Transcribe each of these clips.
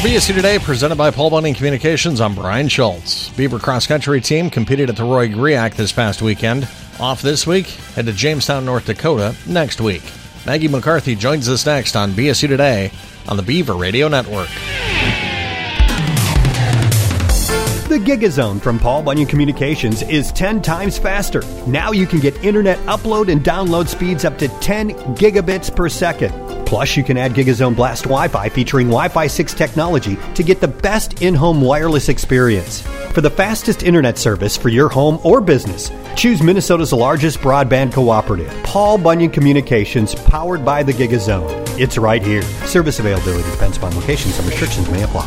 BSU Today, presented by Paul Bunyan Communications, I'm Brian Schultz. Beaver cross-country team competed at the Roy Griak this past weekend. Off this week, head to Jamestown, North Dakota next week. Maggie McCarthy joins us next on BSU Today on the Beaver Radio Network. The GigaZone from Paul Bunyan Communications is 10 times faster. Now you can get internet upload and download speeds up to 10 gigabits per second. Plus, you can add GigaZone Blast Wi-Fi featuring Wi-Fi 6 technology to get the best in-home wireless experience. For the fastest internet service for your home or business, choose Minnesota's largest broadband cooperative, Paul Bunyan Communications, powered by the GigaZone. It's right here. Service availability depends upon location. Some restrictions may apply.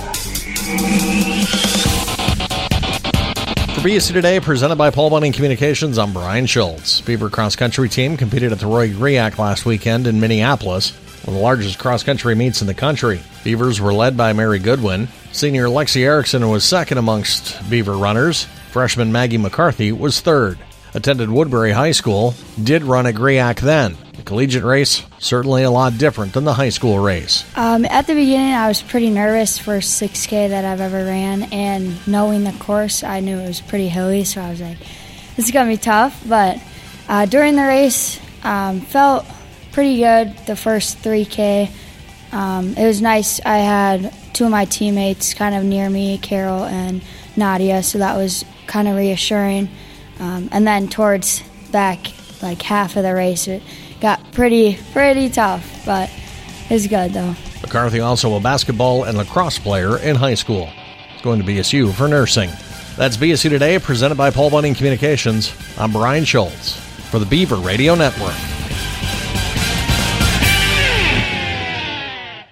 For BSU Today, presented by Paul Bunyan Communications, I'm Brian Schultz. Beaver cross-country team competed at the Roy Griak last weekend in Minneapolis, one of the largest cross-country meets in the country. Beavers were led by Mary Goodwin. Senior Lexi Erickson was second amongst Beaver runners. Freshman Maggie McCarthy was third. Attended Woodbury High School, did run at Griak then. The collegiate race, certainly a lot different than the high school race. At the beginning, I was pretty nervous for 6K that I've ever ran, and knowing the course, I knew it was pretty hilly, so I was like, this is going to be tough. But during the race, felt pretty good the first 3K. It was nice. I had two of my teammates kind of near me, Carol and Nadia, so that was kind of reassuring. And then towards back, like half of the race, it got pretty tough, but it's good though. McCarthy also a basketball and lacrosse player in high school. He's going to BSU for nursing. That's BSU Today, presented by Paul Bunyan Communications. I'm Brian Schultz for the Beaver Radio Network.